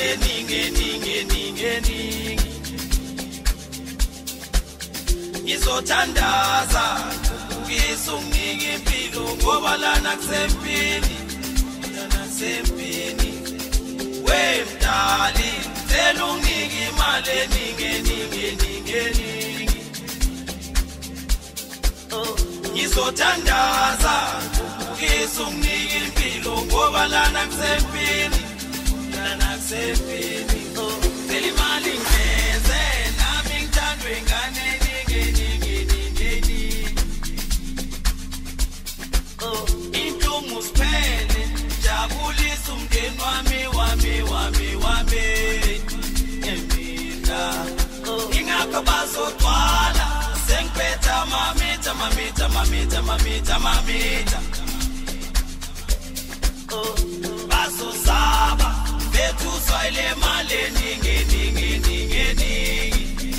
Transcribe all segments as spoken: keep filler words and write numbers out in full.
eningi eningi eningi eningi ngizothandaza ngisungike impilo ngoba lana kusempini lana kusempini wemdali cela ungike imali eningi eningi eningi eningi ngizothandaza ngisungike impilo ngoba lana kusempini lana kusempini cela imali ngeze nami ngithandwe ngane eningi eningi eningi eningi inhlungu siphele jabulisa umndeni wami wami wami wami emina ingakho bazogcwala sengiphetha mamita mamita mamita mamita mamita bazosaba bethu swayile mali eningi eningi eningi eningi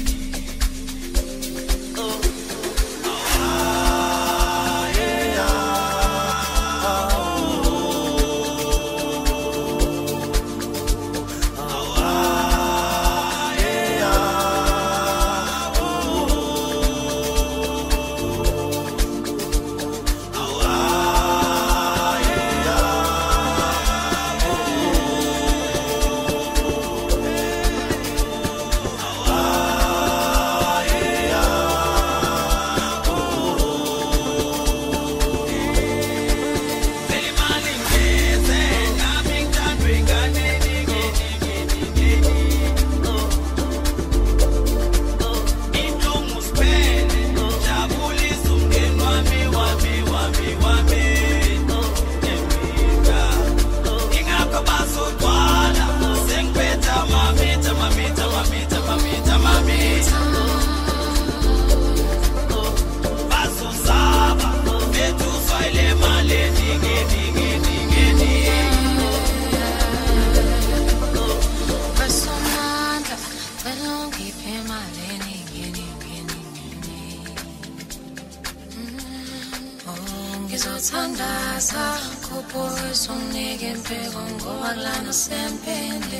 ngizothandaza kuphuza umnike impilo ngoba lana sempini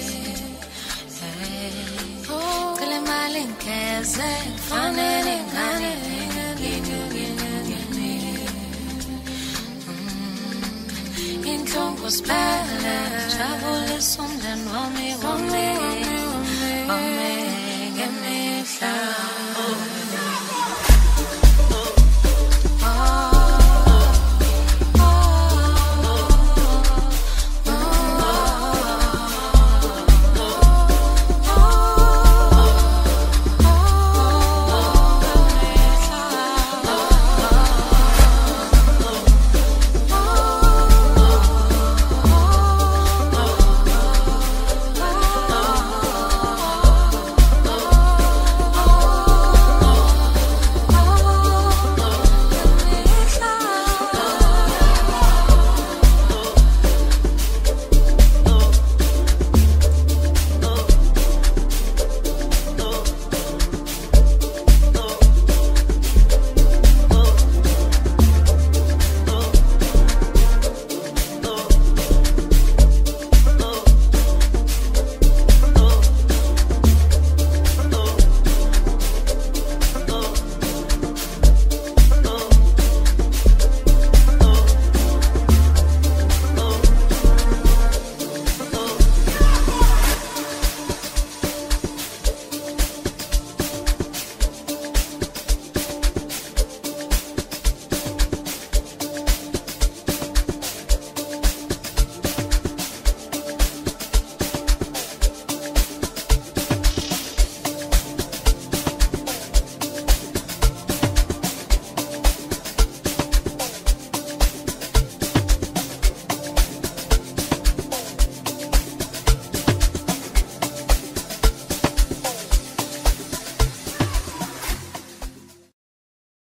cela imali ngeze fanele ngane inhlungu siphele jabulisa umndeni wami wami wami ngemihla